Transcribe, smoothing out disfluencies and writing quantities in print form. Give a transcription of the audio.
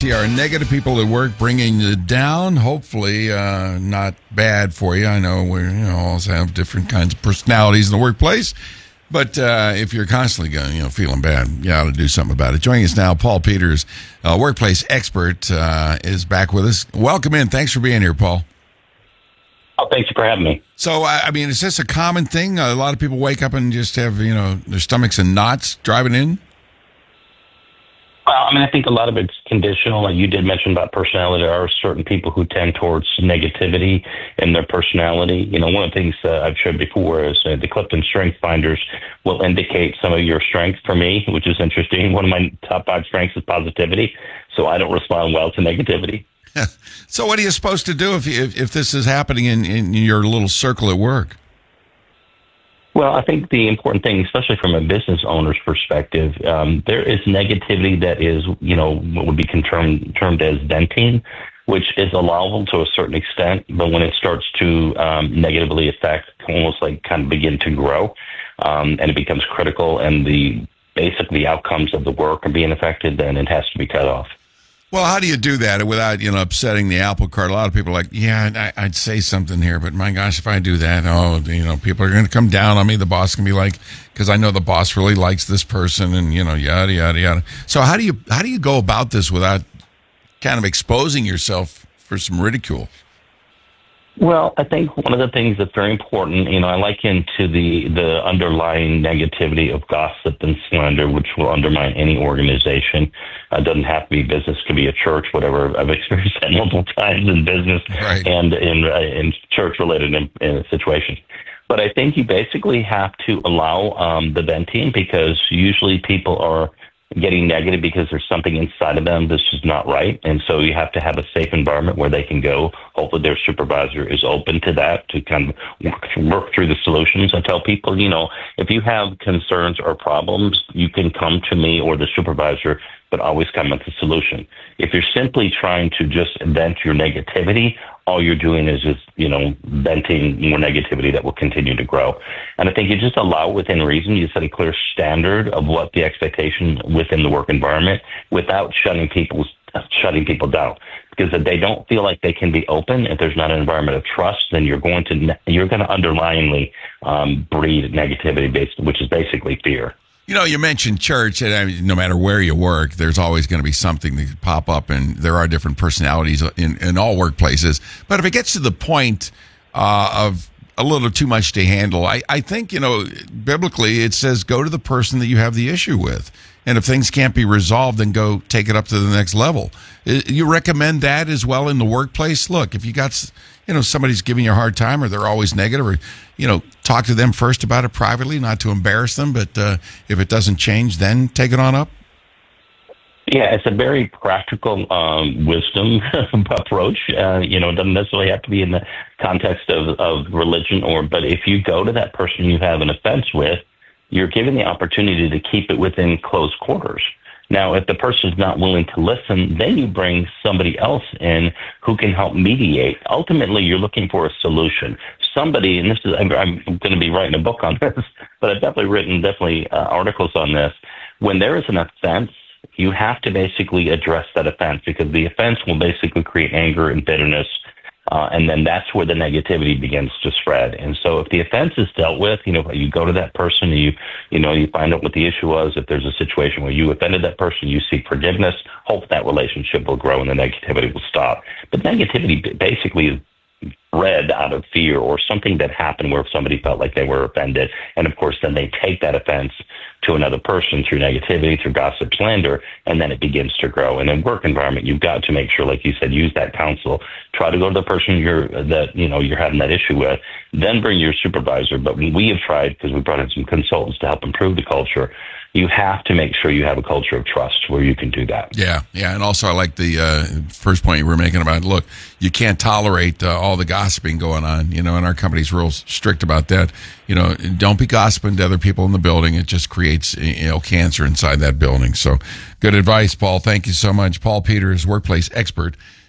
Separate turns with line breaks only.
see, are negative people at work bringing you down? Hopefully, not bad for you. I know we all have different kinds of personalities in the workplace, but if you're constantly going, feeling bad, you ought to do something about it. Joining us now, Paul Peters, workplace expert, is back with us. Welcome in. Thanks for being here, Paul.
Oh, thank you for having me.
So, is this a common thing? A lot of people wake up and just have, their stomachs in knots driving in?
Well, I think a lot of it's conditional. Like you did mention about personality, there are certain people who tend towards negativity in their personality. One of the things I've shared before is the Clifton Strength Finders will indicate some of your strengths for me, which is interesting. One of my top 5 strengths is positivity, so I don't respond well to negativity.
So what are you supposed to do if this is happening in your little circle at work?
Well, I think the important thing, especially from a business owner's perspective, there is negativity that is, what would be termed as venting, which is allowable to a certain extent. But when it starts to negatively affect, almost like kind of begin to grow, and it becomes critical and the outcomes of the work are being affected, then it has to be cut off.
Well, how do you do that without, upsetting the apple cart? A lot of people are like, I'd say something here, but my gosh, if I do that, people are going to come down on me. The boss can be like, because I know the boss really likes this person and, yada, yada, yada. So how do you go about this without kind of exposing yourself for some ridicule?
Well, I think one of the things that's very important, I liken to the underlying negativity of gossip and slander, which will undermine any organization. It doesn't have to be business, it could be a church, whatever. I've experienced that multiple times in business and in church-related situations. But I think you basically have to allow the venting, because usually people are getting negative because there's something inside of them that's just not right. And so you have to have a safe environment where they can go. Hopefully their supervisor is open to that, to kind of work through the solutions. I tell people, if you have concerns or problems, you can come to me or the supervisor, but always come with a solution. If you're simply trying to just vent your negativity, all you're doing is just, venting more negativity that will continue to grow. And I think you just allow within reason. You set a clear standard of what the expectation within the work environment without shutting people down. Because if they don't feel like they can be open, if there's not an environment of trust, then you're going to underlyingly breed negativity, which is basically fear.
You mentioned church, and no matter where you work, there's always going to be something that could pop up, and there are different personalities in all workplaces. But if it gets to the point of a little too much to handle, I think, biblically it says go to the person that you have the issue with. And if things can't be resolved, then go take it up to the next level. You recommend that as well in the workplace? Look, if you got, somebody's giving you a hard time, or they're always negative, or, talk to them first about it privately, not to embarrass them. But if it doesn't change, then take it on up.
Yeah, it's a very practical wisdom approach. It doesn't necessarily have to be in the context of religion, but if you go to that person you have an offense with, you're given the opportunity to keep it within close quarters. Now, if the person's not willing to listen, then you bring somebody else in who can help mediate. Ultimately, you're looking for a solution. Somebody, and I'm going to be writing a book on this, but I've definitely written articles on this. When there is an offense, you have to basically address that offense, because the offense will basically create anger and bitterness. And then that's where the negativity begins to spread. And so if the offense is dealt with, you go to that person, you find out what the issue was. If there's a situation where you offended that person, you seek forgiveness, hope that relationship will grow and the negativity will stop. But negativity basically is bred out of fear or something that happened where somebody felt like they were offended. And of course, then they take that offense to another person through negativity, through gossip, slander, and then it begins to grow. And in work environment, you've got to make sure, like you said, use that counsel. Try to go to the person you're having that issue with, then bring your supervisor. But we have tried, because we brought in some consultants to help improve the culture, you have to make sure you have a culture of trust where you can do that. Yeah.
And also I like the first point you were making about, look, you can't tolerate all the gossiping going on, and our company's real strict about that. Don't be gossiping to other people in the building. It just creates, cancer inside that building. So good advice, Paul. Thank you so much. Paul Peters, workplace expert,